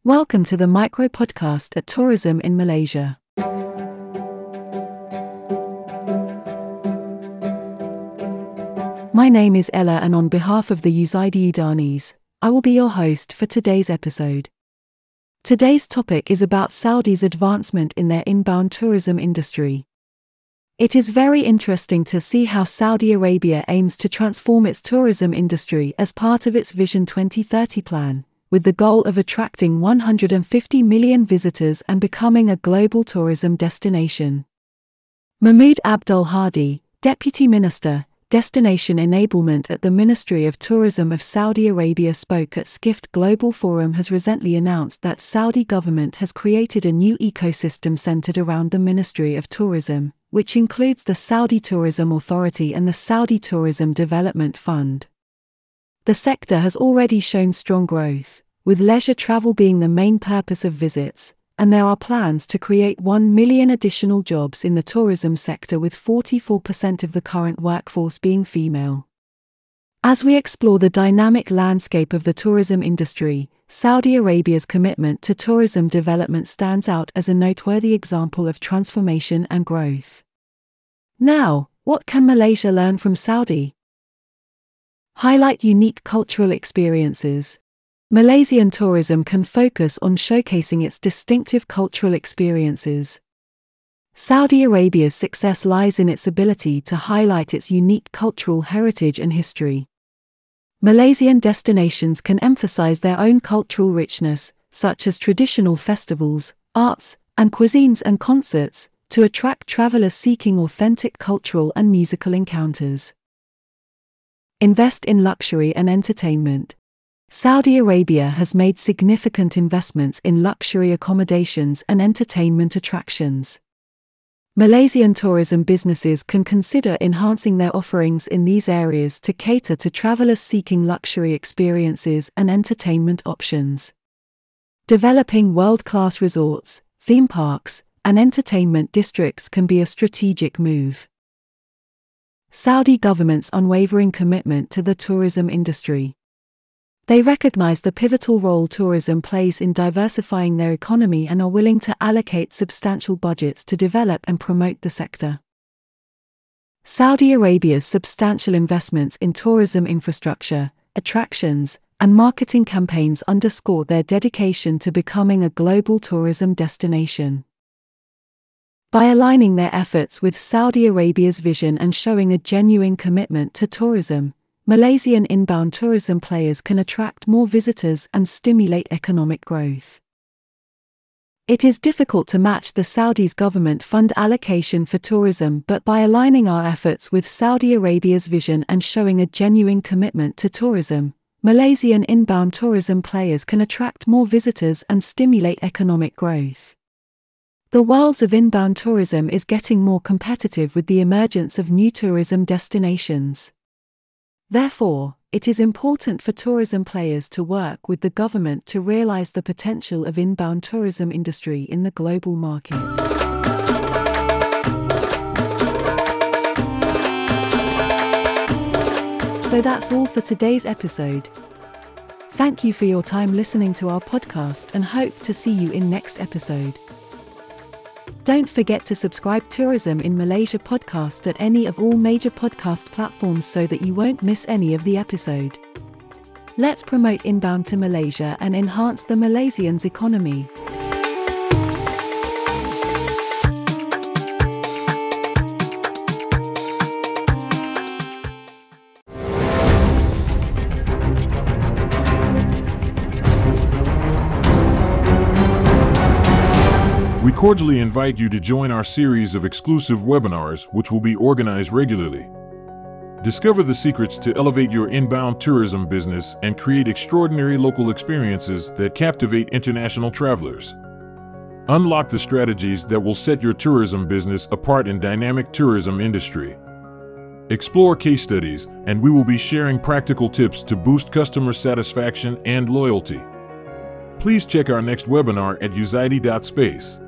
Welcome to the micro podcast at Tourism in Malaysia. My name is Ella, and on behalf of the Uzaidi Danis, I will be your host for today's episode. Today's topic is about Saudi's advancement in their inbound tourism industry. It is very interesting to see how Saudi Arabia aims to transform its tourism industry as part of its Vision 2030 plan, with the goal of attracting 150 million visitors and becoming a global tourism destination. Mahmoud Abdul Hadi, Deputy Minister, Destination Enablement at the Ministry of Tourism of Saudi Arabia, spoke at Skift Global Forum, has recently announced that Saudi government has created a new ecosystem centered around the Ministry of Tourism, which includes the Saudi Tourism Authority and the Saudi Tourism Development Fund. The sector has already shown strong growth, with leisure travel being the main purpose of visits, and there are plans to create 1 million additional jobs in the tourism sector, with 44% of the current workforce being female. As we explore the dynamic landscape of the tourism industry, Saudi Arabia's commitment to tourism development stands out as a noteworthy example of transformation and growth. Now, what can Malaysia learn from Saudi? Highlight unique cultural experiences. Malaysian tourism can focus on showcasing its distinctive cultural experiences. Saudi Arabia's success lies in its ability to highlight its unique cultural heritage and history. Malaysian destinations can emphasize their own cultural richness, such as traditional festivals, arts, and cuisines and concerts, to attract travelers seeking authentic cultural and musical encounters. Invest in luxury and entertainment. Saudi Arabia has made significant investments in luxury accommodations and entertainment attractions. Malaysian tourism businesses can consider enhancing their offerings in these areas to cater to travelers seeking luxury experiences and entertainment options. Developing world-class resorts, theme parks, and entertainment districts can be a strategic move. Saudi government's unwavering commitment to the tourism industry. They recognize the pivotal role tourism plays in diversifying their economy and are willing to allocate substantial budgets to develop and promote the sector. Saudi Arabia's substantial investments in tourism infrastructure, attractions, and marketing campaigns underscore their dedication to becoming a global tourism destination. By aligning their efforts with Saudi Arabia's vision and showing a genuine commitment to tourism, Malaysian inbound tourism players can attract more visitors and stimulate economic growth. It is difficult to match the Saudi's government fund allocation for tourism, but by aligning our efforts with Saudi Arabia's vision and showing a genuine commitment to tourism, Malaysian inbound tourism players can attract more visitors and stimulate economic growth. The world of inbound tourism is getting more competitive with the emergence of new tourism destinations. Therefore, it is important for tourism players to work with the government to realize the potential of inbound tourism industry in the global market. So that's all for today's episode. Thank you for your time listening to our podcast and hope to see you in next episode. Don't forget to subscribe Tourism in Malaysia podcast at any of all major podcast platforms so that you won't miss any of the episode. Let's promote inbound to Malaysia and enhance the Malaysians' economy. We cordially invite you to join our series of exclusive webinars, which will be organized regularly. Discover the secrets to elevate your inbound tourism business and create extraordinary local experiences that captivate international travelers. Unlock the strategies that will set your tourism business apart in dynamic tourism industry. Explore case studies, and we will be sharing practical tips to boost customer satisfaction and loyalty. Please check our next webinar at uzaidi.space.